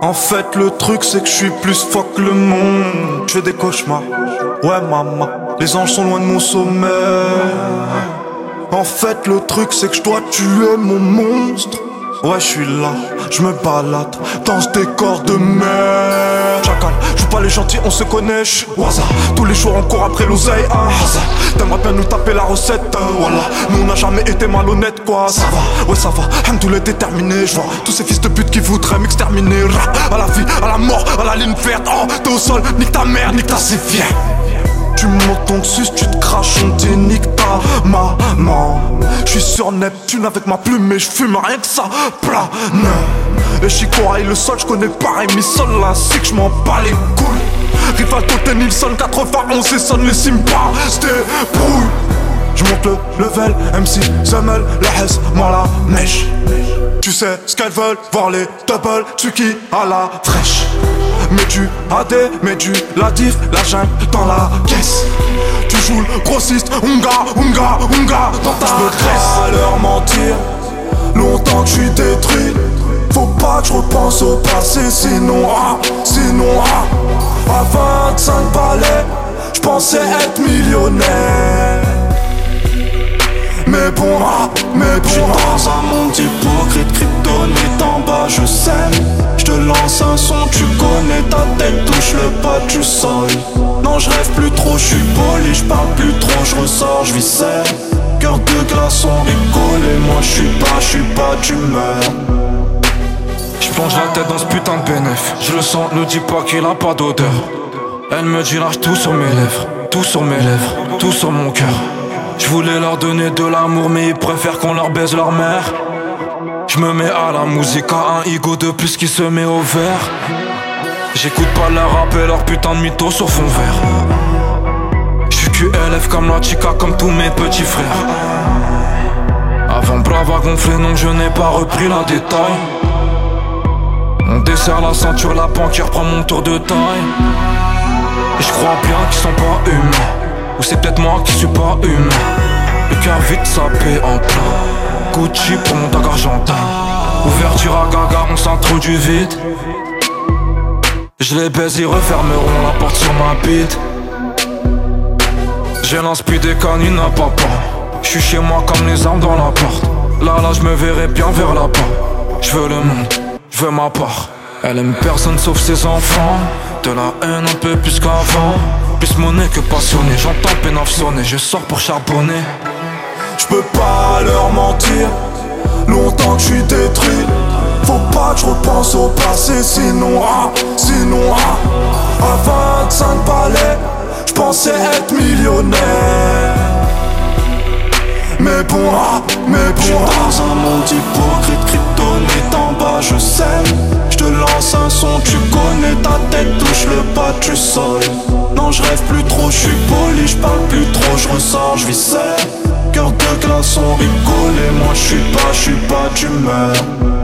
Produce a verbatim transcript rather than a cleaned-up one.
En fait le truc c'est que je suis plus fort que le monde. Je fais des cauchemars, ouais maman. Les anges sont loin de mon sommeil. En fait le truc c'est que je dois tuer mon monstre. Ouais je suis là, je me balade dans ce décor de merde. Chacal, je joue pas les gentils, on se connaît, j'suis Waza. Tous les jours on court après l'oseille, ah t'aimerais bien nous taper la recette, euh, voilà. Nous on n'a jamais été malhonnêtes quoi. Ça va, ouais ça va, Hamdoullah déterminé. J'vois tous ces fils de pute qui voudraient m'exterminer. À la vie, à la mort, à la ligne verte. Oh t'es au sol, nique ta mère, nique ta c'est fier. Tu montes ton sus, tu te craches, on dit nique ta maman. J'suis sur Neptune avec ma plume et j'fume rien que ça plane. Et Chico aille le sol, j'connais pareil mi sol là, c'est que j'm'en bats les couilles. Rival Toté Nilsson quatre-vingt-onze et sonne les Simba, c'était brouille. J'monte le level, M C, Zemel, la Hesse, moi la mèche. Tu sais ce qu'elles veulent, voir les double, Tsuki à la fraîche. Mets du A D, mets du la diff, la jungle dans la caisse. Tu joues le grossiste, unga, unga, unga dans ta graisse. À leur mentir, longtemps que je suis détruit. Faut pas que je repense au passé, sinon ah, sinon ah. À vingt-cinq balais, je pensais être millionnaire. Mais bon, ah, mais bon, j'suis dans un monde hypocrite, kryptonite en bas, je sème. J'te lance un son, tu connais ta tête, touche le pas, tu sors. Non, je rêve plus trop, je suis poli, je parle plus trop, je ressors, je vis seul. Cœur de glaçon, rigolé, moi je suis pas, je suis pas d'humeur. Je plonge la tête dans ce putain de bénéf. Je le sens, ne dis pas qu'il a pas d'odeur. Elle me dit lâche tout sur mes lèvres, tout sur mes lèvres, tout sur mon cœur. Je voulais leur donner de l'amour mais ils préfèrent qu'on leur baise leur mère. Je me mets à la musique, à un ego de plus qui se met au vert. J'écoute pas leur rap et leur putain de mytho sur fond vert. J'suis Q L F comme la chica, comme tous mes petits frères. Avant brave à gonfler, non je n'ai pas repris la détail. On desserre la ceinture, la banquière prend mon tour de taille. Et je crois bien qu'ils sont pas humains. Ou c'est peut-être moi qui suis pas humain. Le cœur vite sapé en plein Gucci pour mon tag argentin. Ouverture à gaga, on s'introduit vite. Je les baise, ils refermeront la porte sur ma bite. J'ai l'inspi des canines à papa. J'suis chez moi comme les armes dans la porte. Là là je me verrai bien vers là-bas. J'veux le monde, j'veux ma part. Elle aime personne sauf ses enfants. De la haine un peu plus qu'avant. Plus monnaie que passionné, j'entends pénaf sonner. Je sors pour charbonner. J'peux pas leur mentir, longtemps que j'suis détruit. Faut pas que j'repense au passé, sinon ah, sinon ah. À vingt-cinq balais, j'pensais être millionnaire. Mais bon ah, mais bon j'suis dans un monde hypocrite, kryptonite en bas, je sème. J'te lance un son, tu connais ta tête, touche le pas, tu sors. Non je rêve plus trop, je suis poli, je parle plus trop, je ressors, je vis seul. Cœur de glaçon, rigolé, moi je suis pas, je suis pas d'humeur.